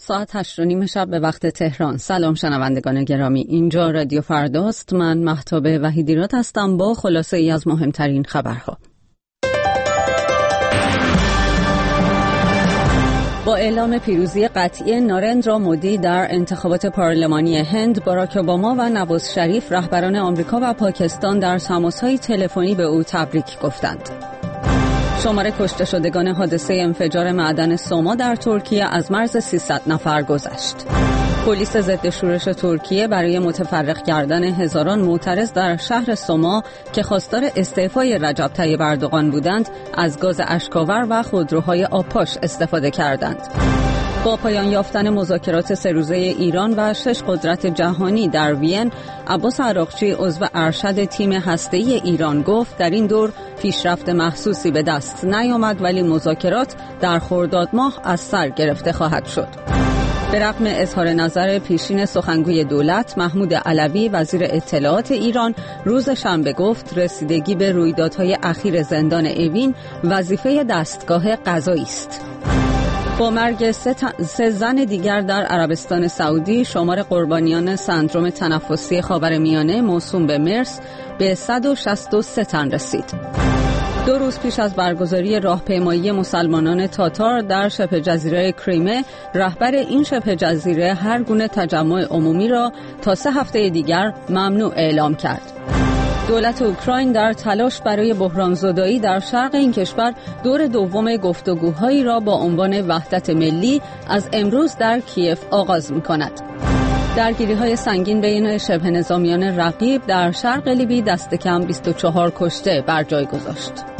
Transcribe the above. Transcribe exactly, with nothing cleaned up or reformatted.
ساعت هشت و نیم شب به وقت تهران. سلام شنوندگان گرامی، اینجا رادیو فرداست. من مهتاب وحیدیراد هستم با خلاصه ای از مهمترین خبرها. با اعلام پیروزی قطعی نارندرا مودی در انتخابات پارلمانی هند، باراک اوباما و نواز شریف رهبران آمریکا و پاکستان در تماس‌های تلفنی به او تبریک گفتند. شمار کشته شدگان حادثه انفجار معدن سوما در ترکیه از مرز سیصد نفر گذشت. پلیس ضد شورش ترکیه برای متفرق کردن هزاران معترض در شهر سوما که خواستار استعفای رجب طیب اردوغان بودند، از گاز اشک‌آور و خودروهای آبپاش استفاده کردند. با پایان یافتن مذاکرات سه روزه ایران و شش قدرت جهانی در وین، عباس عراقچی عضو ارشد تیم هسته‌ای ایران گفت در این دور پیشرفت محسوسی به دست نیامد، ولی مذاکرات در خرداد ماه از سر گرفته خواهد شد. به رغم اظهار نظر پیشین سخنگوی دولت محمود علوی، وزیر اطلاعات ایران روز شنبه گفت رسیدگی به رویدادهای اخیر زندان اوین وظیفه دستگاه قضایی است. با مرگ سه, ت... سه زن دیگر در عربستان سعودی، شمار قربانیان سندرم تنفسی خاورمیانه موسوم به مرس به صد و شصت و سه تن رسید. دو روز پیش از برگزاری راهپیمایی مسلمانان تاتار در شبه جزیره کریمه، رهبر این شبه جزیره هر گونه تجمع عمومی را تا سه هفته دیگر ممنوع اعلام کرد. دولت اوکراین در تلاش برای بحران زدایی در شرق این کشور دور دوم گفتگوهایی را با عنوان وحدت ملی از امروز در کیف آغاز می‌کند. درگیری‌های سنگین بین شبه نظامیان رقیب در شرق لیبی دست کم بیست و چهار کشته بر جای گذاشت.